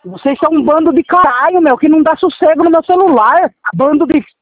Vocês são um bando de caralho, meu, que não dá sossego no meu celular. Bando de